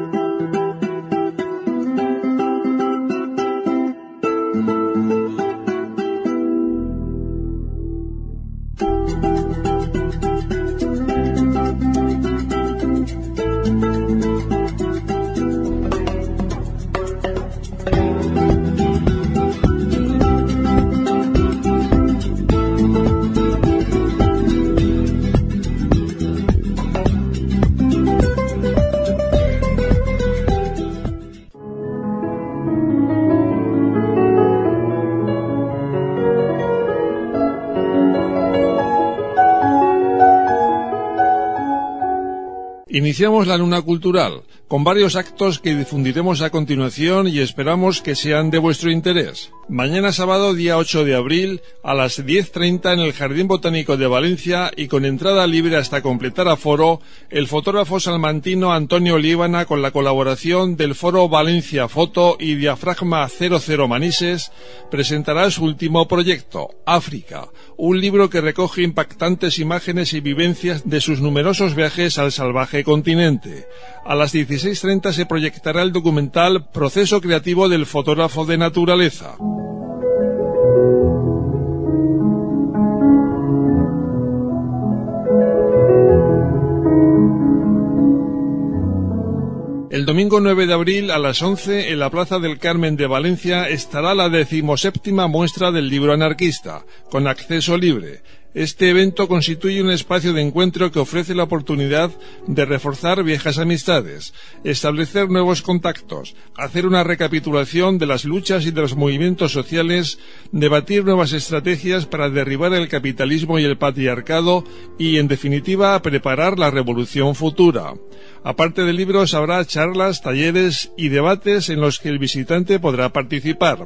Iniciamos la Luna Cultural, con varios actos que difundiremos a continuación y esperamos que sean de vuestro interés. Mañana sábado, día 8 de abril, a las 10:30 en el Jardín Botánico de Valencia y con entrada libre hasta completar aforo, el fotógrafo salmantino Antonio Líbana, con la colaboración del Foro Valencia Foto y Diafragma 00 Manises, presentará su último proyecto, África, un libro que recoge impactantes imágenes y vivencias de sus numerosos viajes al salvaje continente. A las 16:30 se proyectará el documental Proceso creativo del fotógrafo de naturaleza. El domingo 9 de abril a las 11 en la Plaza del Carmen de Valencia estará la 17ª muestra del libro anarquista, con acceso libre. Este evento constituye un espacio de encuentro que ofrece la oportunidad de reforzar viejas amistades, establecer nuevos contactos, hacer una recapitulación de las luchas y de los movimientos sociales, debatir nuevas estrategias para derribar el capitalismo y el patriarcado y, en definitiva, preparar la revolución futura. Aparte de libros, habrá charlas, talleres y debates en los que el visitante podrá participar.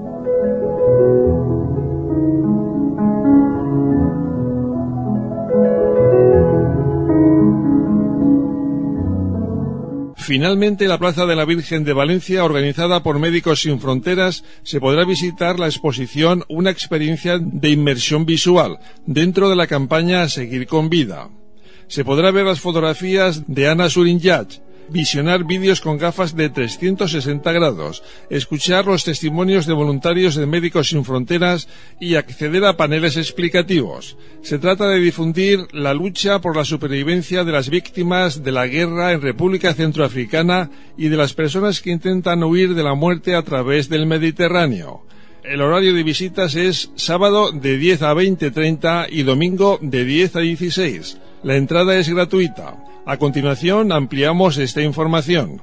Finalmente, en la Plaza de la Virgen de Valencia, organizada por Médicos Sin Fronteras, se podrá visitar la exposición Una experiencia de inmersión visual, dentro de la campaña Seguir con Vida. Se podrá ver las fotografías de Ana Surinjach, visionar vídeos con gafas de 360 grados, escuchar los testimonios de voluntarios de Médicos Sin Fronteras y acceder a paneles explicativos. Se trata de difundir la lucha por la supervivencia de las víctimas de la guerra en República Centroafricana y de las personas que intentan huir de la muerte a través del Mediterráneo. El horario de visitas es sábado de 10 a 20:30 y domingo de 10 a 16. La entrada es gratuita. A continuación ampliamos esta información.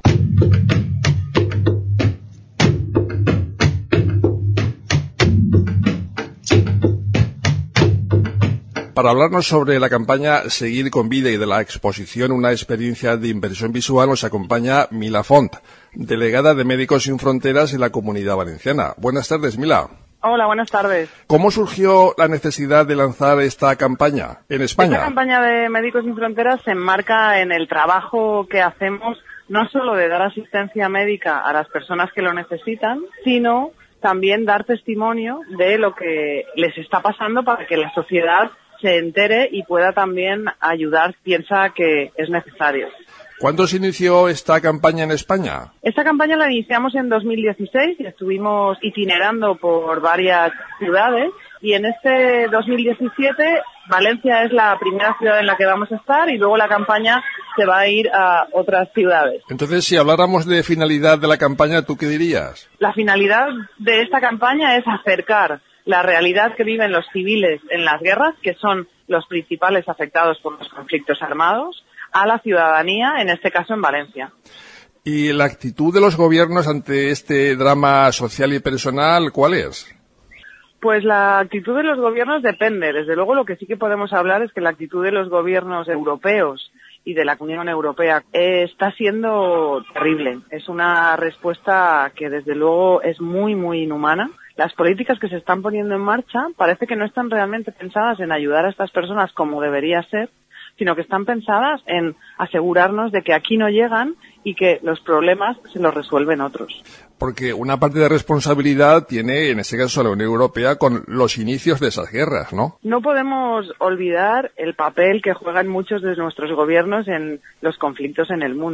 Para hablarnos sobre la campaña Seguir con Vida y de la exposición Una experiencia de inmersión visual nos acompaña Mila Font, delegada de Médicos Sin Fronteras en la Comunidad Valenciana. Buenas tardes, Mila. Hola, buenas tardes. ¿Cómo surgió la necesidad de lanzar esta campaña en España? Esta campaña de Médicos Sin Fronteras se enmarca en el trabajo que hacemos, no solo de dar asistencia médica a las personas que lo necesitan, sino también dar testimonio de lo que les está pasando para que la sociedad se entere y pueda también ayudar, piensa que es necesario. ¿Cuándo se inició esta campaña en España? Esta campaña la iniciamos en 2016 y estuvimos itinerando por varias ciudades y en este 2017 Valencia es la primera ciudad en la que vamos a estar y luego la campaña se va a ir a otras ciudades. Entonces, si habláramos de finalidad de la campaña, ¿tú qué dirías? La finalidad de esta campaña es acercar la realidad que viven los civiles en las guerras, que son los principales afectados por los conflictos armados, a la ciudadanía, en este caso en Valencia. ¿Y la actitud de los gobiernos ante este drama social y personal, cuál es? Pues la actitud de los gobiernos depende. Desde luego lo que sí que podemos hablar es que la actitud de los gobiernos europeos y de la Unión Europea está siendo terrible. Es una respuesta que desde luego es muy, muy inhumana. Las políticas que se están poniendo en marcha parece que no están realmente pensadas en ayudar a estas personas como debería ser, sino que están pensadas en asegurarnos de que aquí no llegan y que los problemas se los resuelven otros. Porque una parte de responsabilidad tiene, en este caso, la Unión Europea con los inicios de esas guerras, ¿no? No podemos olvidar el papel que juegan muchos de nuestros gobiernos en los conflictos en el mundo.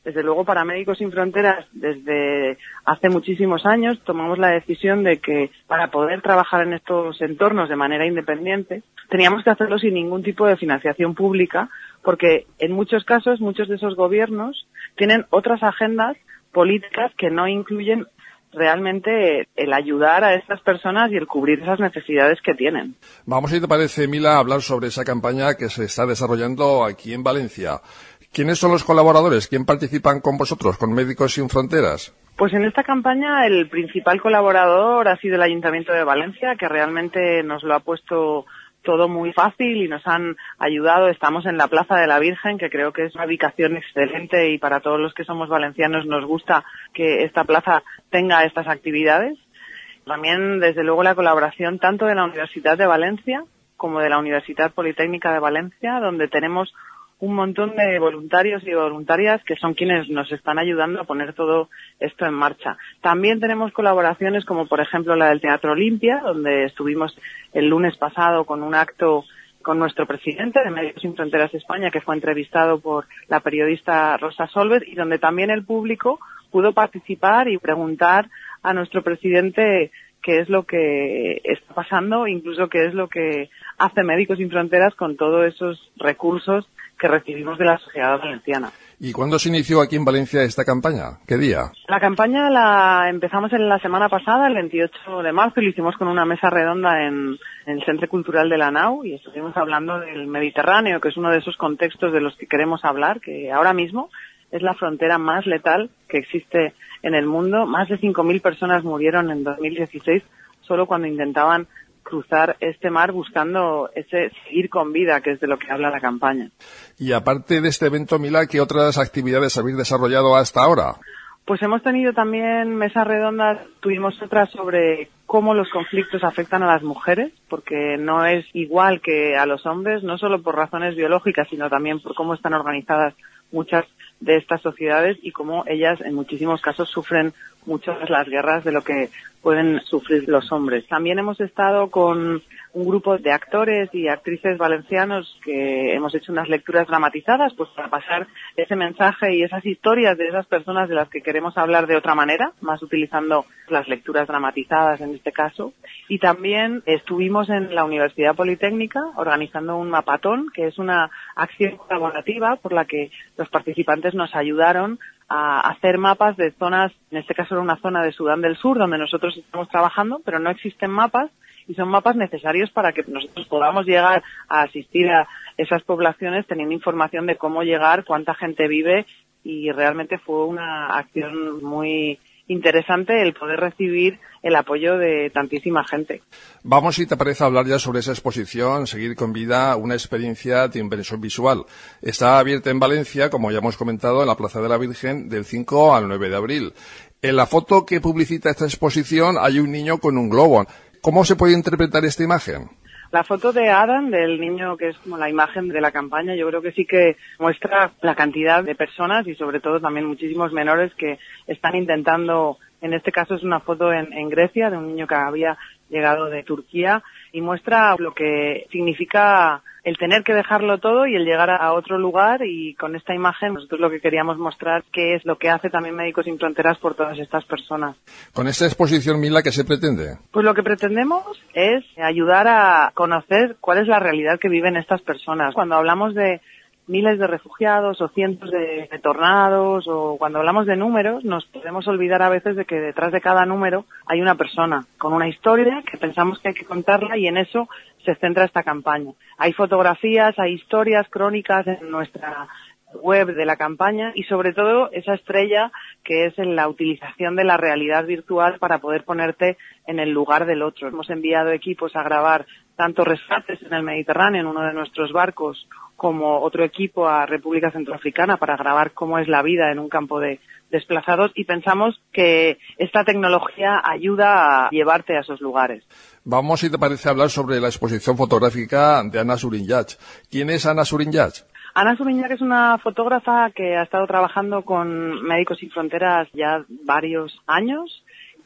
Desde luego, para Médicos Sin Fronteras, desde hace muchísimos años, tomamos la decisión de que para poder trabajar en estos entornos de manera independiente, teníamos que hacerlo sin ningún tipo de financiación pública, porque en muchos casos, muchos de esos gobiernos tienen otras agendas políticas que no incluyen realmente el ayudar a estas personas y el cubrir esas necesidades que tienen. Vamos, si te parece, Mila, a hablar sobre esa campaña que se está desarrollando aquí en Valencia. ¿Quiénes son los colaboradores? ¿Quién participan con vosotros, con Médicos Sin Fronteras? Pues en esta campaña el principal colaborador ha sido el Ayuntamiento de Valencia, que realmente nos lo ha puesto todo muy fácil y nos han ayudado. Estamos en la Plaza de la Virgen, que creo que es una ubicación excelente y para todos los que somos valencianos nos gusta que esta plaza tenga estas actividades. También, desde luego, la colaboración tanto de la Universidad de Valencia como de la Universidad Politécnica de Valencia, donde tenemos un montón de voluntarios y voluntarias que son quienes nos están ayudando a poner todo esto en marcha. También tenemos colaboraciones como, por ejemplo, la del Teatro Olimpia, donde estuvimos el lunes pasado con un acto con nuestro presidente de Médicos Sin Fronteras España, que fue entrevistado por la periodista Rosa Solver, y donde también el público pudo participar y preguntar a nuestro presidente qué es lo que está pasando, incluso qué es lo que hace Médicos Sin Fronteras con todos esos recursos que recibimos de la sociedad valenciana. ¿Y cuándo se inició aquí en Valencia esta campaña? ¿Qué día? La campaña la empezamos en la semana pasada, el 28 de marzo, y lo hicimos con una mesa redonda en el Centro Cultural de la Nau, y estuvimos hablando del Mediterráneo, que es uno de esos contextos de los que queremos hablar, que ahora mismo es la frontera más letal que existe en el mundo. Más de 5.000 personas murieron en 2016 solo cuando intentaban cruzar este mar buscando ese seguir con vida, que es de lo que habla la campaña. Y aparte de este evento, Mila, ¿qué otras actividades habéis desarrollado hasta ahora? Pues hemos tenido también mesas redondas, tuvimos otras sobre cómo los conflictos afectan a las mujeres, porque no es igual que a los hombres, no solo por razones biológicas, sino también por cómo están organizadas muchas de estas sociedades y cómo ellas en muchísimos casos sufren mucho más las guerras de lo que pueden sufrir los hombres. También hemos estado con un grupo de actores y actrices valencianos que hemos hecho unas lecturas dramatizadas, pues para pasar ese mensaje y esas historias de esas personas de las que queremos hablar de otra manera, más utilizando las lecturas dramatizadas en este caso. Y también estuvimos en la Universidad Politécnica organizando un mapatón, que es una acción colaborativa por la que los participantes nos ayudaron a hacer mapas de zonas, en este caso era una zona de Sudán del Sur, donde nosotros estamos trabajando, pero no existen mapas, y son mapas necesarios para que nosotros podamos llegar a asistir a esas poblaciones teniendo información de cómo llegar, cuánta gente vive, y realmente fue una acción muy interesante el poder recibir el apoyo de tantísima gente. Vamos, si te parece, a hablar ya sobre esa exposición, Seguir con Vida, una experiencia de inmersión visual. Está abierta en Valencia, como ya hemos comentado, en la Plaza de la Virgen, del 5 al 9 de abril. En la foto que publicita esta exposición hay un niño con un globo. ¿Cómo se puede interpretar esta imagen? La foto de Adam, del niño que es como la imagen de la campaña, yo creo que sí que muestra la cantidad de personas y sobre todo también muchísimos menores que están intentando, en este caso es una foto en Grecia de un niño que había llegado de Turquía y muestra lo que significa el tener que dejarlo todo y el llegar a otro lugar, y con esta imagen nosotros lo que queríamos mostrar qué es lo que hace también Médicos Sin Fronteras por todas estas personas. Con esta exposición, Mila, ¿qué se pretende? Pues lo que pretendemos es ayudar a conocer cuál es la realidad que viven estas personas. Cuando hablamos de miles de refugiados o cientos de tornados, o cuando hablamos de números, nos podemos olvidar a veces de que detrás de cada número hay una persona con una historia que pensamos que hay que contarla, y en eso se centra esta campaña. Hay fotografías, hay historias, crónicas en nuestra web de la campaña, y sobre todo esa estrella que es en la utilización de la realidad virtual para poder ponerte en el lugar del otro. Hemos enviado equipos a grabar tanto rescates en el Mediterráneo en uno de nuestros barcos, como otro equipo a República Centroafricana para grabar cómo es la vida en un campo de desplazados, y pensamos que esta tecnología ayuda a llevarte a esos lugares. Vamos, si te parece, a hablar sobre la exposición fotográfica de Ana Surinyach. ¿Quién es Ana Surinyach? Ana Surinyach es una fotógrafa que ha estado trabajando con Médicos Sin Fronteras ya varios años,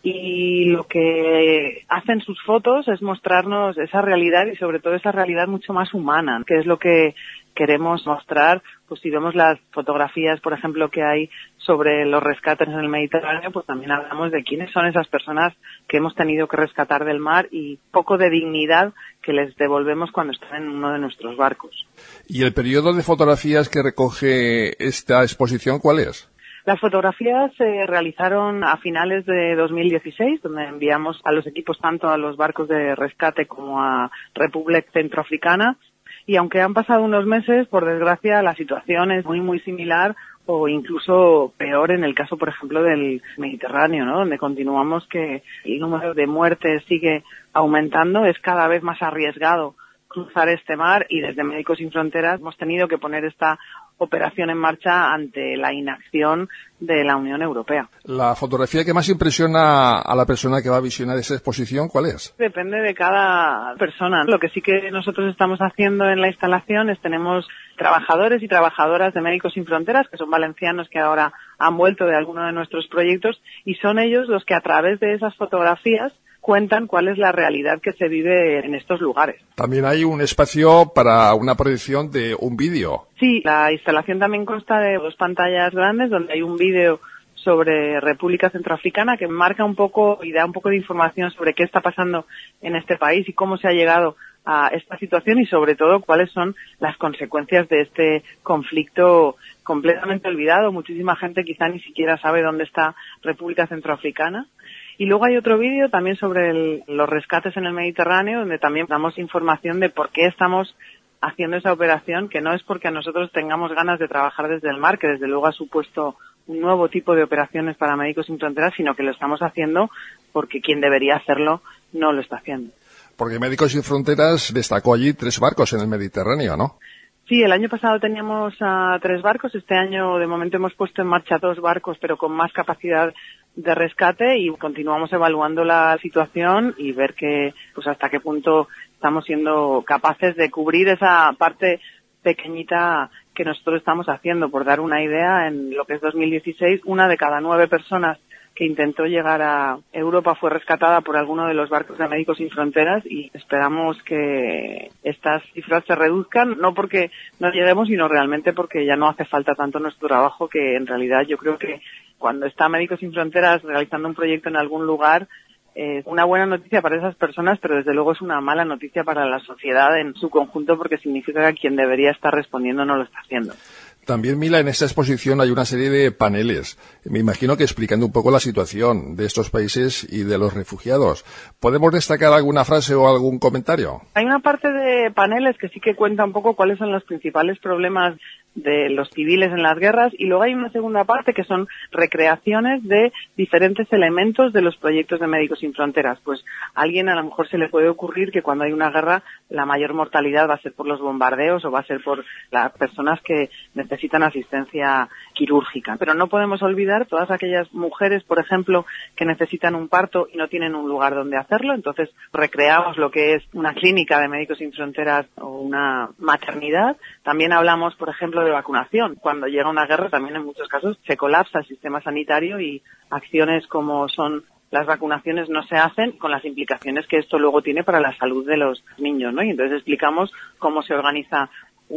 y lo que hacen sus fotos es mostrarnos esa realidad, y sobre todo esa realidad mucho más humana, que es lo que queremos mostrar. Pues si vemos las fotografías, por ejemplo, que hay sobre los rescates en el Mediterráneo, pues también hablamos de quiénes son esas personas que hemos tenido que rescatar del mar y poco de dignidad que les devolvemos cuando están en uno de nuestros barcos. ¿Y el periodo de fotografías que recoge esta exposición cuál es? Las fotografías se realizaron a finales de 2016, donde enviamos a los equipos tanto a los barcos de rescate como a República Centroafricana. Y aunque han pasado unos meses, por desgracia, la situación es muy similar o incluso peor en el caso, por ejemplo, del Mediterráneo, ¿no? Donde continuamos que el número de muertes sigue aumentando, es cada vez más arriesgado cruzar este mar y desde Médicos Sin Fronteras hemos tenido que poner esta operación en marcha ante la inacción de la Unión Europea. ¿La fotografía que más impresiona a la persona que va a visionar esa exposición, cuál es? Depende de cada persona. Lo que sí que nosotros estamos haciendo en la instalación es tenemos trabajadores y trabajadoras de Médicos Sin Fronteras, que son valencianos que ahora han vuelto de alguno de nuestros proyectos, y son ellos los que a través de esas fotografías cuentan cuál es la realidad que se vive en estos lugares. También hay un espacio para una proyección de un vídeo. Sí, la instalación también consta de 2 pantallas grandes donde hay un vídeo sobre República Centroafricana que marca un poco y da un poco de información sobre qué está pasando en este país y cómo se ha llegado a esta situación y sobre todo cuáles son las consecuencias de este conflicto completamente olvidado. Muchísima gente quizá ni siquiera sabe dónde está República Centroafricana. Y luego hay otro vídeo también sobre los rescates en el Mediterráneo, donde también damos información de por qué estamos haciendo esa operación, que no es porque nosotros tengamos ganas de trabajar desde el mar, que desde luego ha supuesto un nuevo tipo de operaciones para Médicos Sin Fronteras, sino que lo estamos haciendo porque quien debería hacerlo no lo está haciendo. Porque Médicos Sin Fronteras destacó allí 3 barcos en el Mediterráneo, ¿no? Sí, el año pasado teníamos 3 barcos, este año de momento hemos puesto en marcha 2 barcos, pero con más capacidad de rescate y continuamos evaluando la situación y ver pues hasta qué punto estamos siendo capaces de cubrir esa parte pequeñita que nosotros estamos haciendo. Por dar una idea, en lo que es 2016, 1 de cada 9 personas que intentó llegar a Europa fue rescatada por alguno de los barcos de Médicos Sin Fronteras y esperamos que estas cifras se reduzcan, no porque no lleguemos, sino realmente porque ya no hace falta tanto nuestro trabajo, que en realidad yo creo que cuando está Médicos Sin Fronteras realizando un proyecto en algún lugar, es una buena noticia para esas personas, pero desde luego es una mala noticia para la sociedad en su conjunto porque significa que quien debería estar respondiendo no lo está haciendo. También, Mila, en esta exposición hay una serie de paneles, me imagino que explicando un poco la situación de estos países y de los refugiados. ¿Podemos destacar alguna frase o algún comentario? Hay una parte de paneles que sí que cuenta un poco cuáles son los principales problemas de los civiles en las guerras y luego hay una segunda parte que son recreaciones de diferentes elementos de los proyectos de Médicos Sin Fronteras. Pues a alguien a lo mejor se le puede ocurrir que cuando hay una guerra la mayor mortalidad va a ser por los bombardeos o va a ser por las personas que necesitan asistencia quirúrgica. Pero no podemos olvidar todas aquellas mujeres, por ejemplo, que necesitan un parto y no tienen un lugar donde hacerlo. Entonces recreamos lo que es una clínica de Médicos Sin Fronteras o una maternidad. También hablamos, por ejemplo, de vacunación. Cuando llega una guerra también en muchos casos se colapsa el sistema sanitario y acciones como son las vacunaciones no se hacen con las implicaciones que esto luego tiene para la salud de los niños, ¿no? Y entonces explicamos cómo se organiza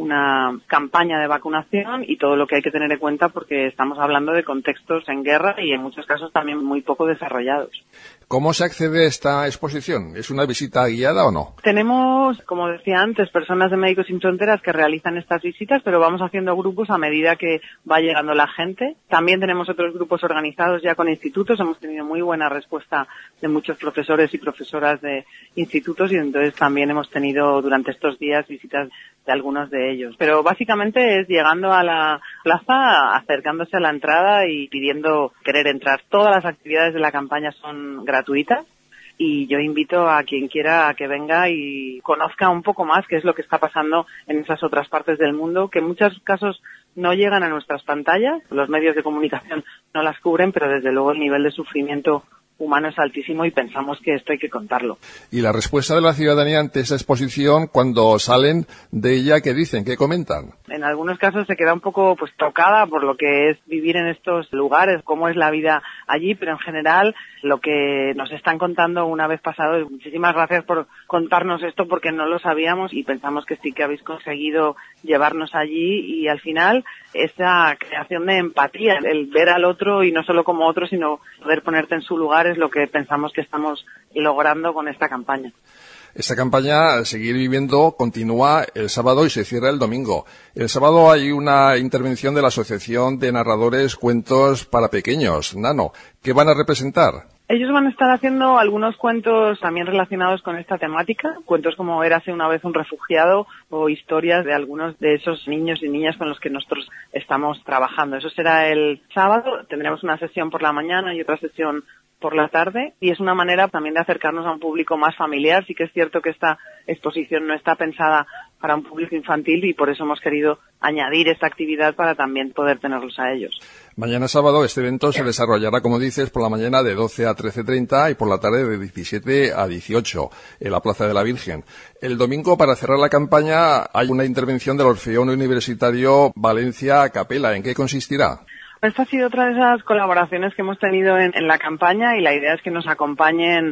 una campaña de vacunación y todo lo que hay que tener en cuenta porque estamos hablando de contextos en guerra y en muchos casos también muy poco desarrollados. ¿Cómo se accede a esta exposición? ¿Es una visita guiada o no? Tenemos, como decía antes, personas de Médicos Sin Fronteras que realizan estas visitas, pero vamos haciendo grupos a medida que va llegando la gente. También tenemos otros grupos organizados ya con institutos. Hemos tenido muy buena respuesta de muchos profesores y profesoras de institutos y entonces también hemos tenido durante estos días visitas de algunos de ellos. Pero básicamente es llegando a la plaza, acercándose a la entrada y pidiendo querer entrar. Todas las actividades de la campaña son gratuitas y yo invito a quien quiera a que venga y conozca un poco más qué es lo que está pasando en esas otras partes del mundo, que en muchos casos no llegan a nuestras pantallas. Los medios de comunicación no las cubren, pero desde luego el nivel de sufrimiento humano es altísimo y pensamos que esto hay que contarlo. Y la respuesta de la ciudadanía ante esa exposición, cuando salen de ella, ¿qué dicen? ¿Qué comentan? En algunos casos se queda un poco tocada por lo que es vivir en estos lugares, cómo es la vida allí, pero en general lo que nos están contando una vez pasado es muchísimas gracias por contarnos esto porque no lo sabíamos y pensamos que sí que habéis conseguido llevarnos allí y al final esa creación de empatía, el ver al otro y no solo como otro, sino poder ponerte en su lugar es lo que pensamos que estamos logrando con esta campaña. Esta campaña, Seguir Viviendo, continúa el sábado y se cierra el domingo. El sábado hay una intervención de la Asociación de Narradores Cuentos para Pequeños, Nano. ¿Qué van a representar? Ellos van a estar haciendo algunos cuentos también relacionados con esta temática, cuentos como Érase una vez un refugiado o historias de algunos de esos niños y niñas con los que nosotros estamos trabajando. Eso será el sábado, tendremos una sesión por la mañana y otra sesión por la tarde, y es una manera también de acercarnos a un público más familiar. Sí que es cierto que esta exposición no está pensada para un público infantil y por eso hemos querido añadir esta actividad para también poder tenerlos a ellos. Mañana sábado este evento se desarrollará, como dices, por la mañana de 12 a 13:30 y por la tarde de 17 a 18 en la Plaza de la Virgen. El domingo, para cerrar la campaña, hay una intervención del Orfeón Universitario Valencia a Capela. ¿En qué consistirá? Esta ha sido otra de esas colaboraciones que hemos tenido en la campaña, y la idea es que nos acompañen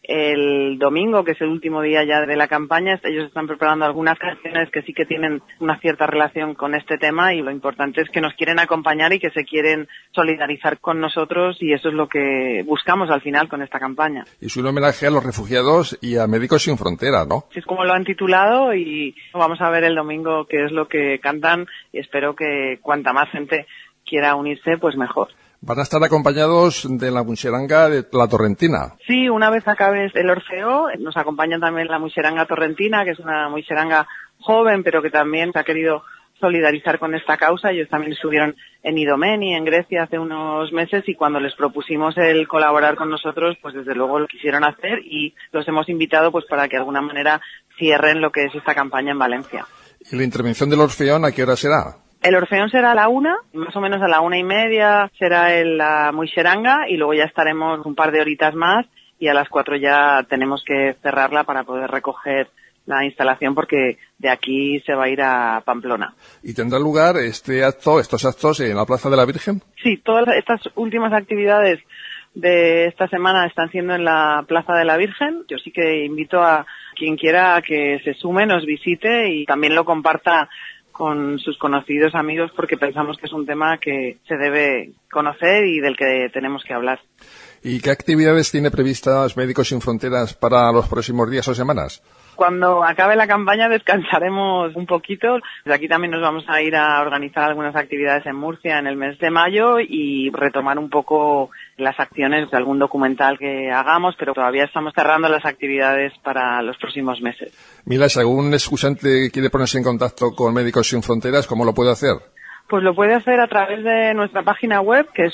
el domingo, que es el último día ya de la campaña. Ellos están preparando algunas canciones que sí que tienen una cierta relación con este tema, y lo importante es que nos quieren acompañar y que se quieren solidarizar con nosotros, y eso es lo que buscamos al final con esta campaña. Y es un homenaje a los refugiados y a Médicos Sin Fronteras, ¿no? Así es como lo han titulado, y vamos a ver el domingo qué es lo que cantan, y espero que cuanta más gente quiera unirse, pues mejor. Van a estar acompañados de la Muixeranga de la Torrentina. Sí, una vez acabe el Orfeo, nos acompaña también la Muixeranga Torrentina, que es una Muixeranga joven, pero que también se ha querido solidarizar con esta causa. Ellos también estuvieron en Idomeni, en Grecia, hace unos meses, y cuando les propusimos el colaborar con nosotros, pues desde luego lo quisieron hacer, y los hemos invitado pues para que de alguna manera cierren lo que es esta campaña en Valencia. ¿Y la intervención del Orfeón a qué hora será? El Orfeón será a la 1, más o menos a la 1:30 será la Muixeranga, y luego ya estaremos un par de horitas más, y a las 4 ya tenemos que cerrarla para poder recoger la instalación, porque de aquí se va a ir a Pamplona. ¿Y tendrá lugar estos actos en la Plaza de la Virgen? Sí, todas estas últimas actividades de esta semana están siendo en la Plaza de la Virgen. Yo sí que invito a quien quiera a que se sume, nos visite y también lo comparta con sus conocidos amigos, porque pensamos que es un tema que se debe conocer y del que tenemos que hablar. ¿Y qué actividades tiene previstas Médicos Sin Fronteras para los próximos días o semanas? Cuando acabe la campaña descansaremos un poquito. Desde aquí también nos vamos a ir a organizar algunas actividades en Murcia en el mes de mayo y retomar un poco las acciones de algún documental que hagamos, pero todavía estamos cerrando las actividades para los próximos meses. Mira, si algún excusante quiere ponerse en contacto con Médicos Sin Fronteras, ¿cómo lo puede hacer? Pues lo puede hacer a través de nuestra página web, que es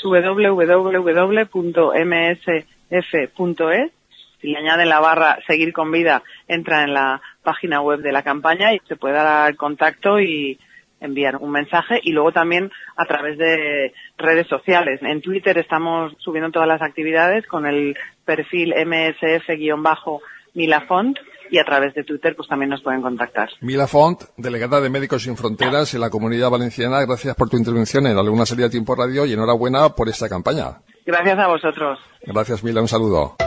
www.msf.es. Si le añaden la barra Seguir con Vida, entra en la página web de la campaña y se puede dar contacto y enviar un mensaje. Y luego también a través de redes sociales. En Twitter estamos subiendo todas las actividades con el perfil MSF_Milafont, y a través de Twitter pues también nos pueden contactar. Milafont, delegada de Médicos Sin Fronteras en la Comunidad Valenciana, gracias por tu intervención en Alguna Salida a Tiempo Radio y enhorabuena por esta campaña. Gracias a vosotros. Gracias, Mila, un saludo.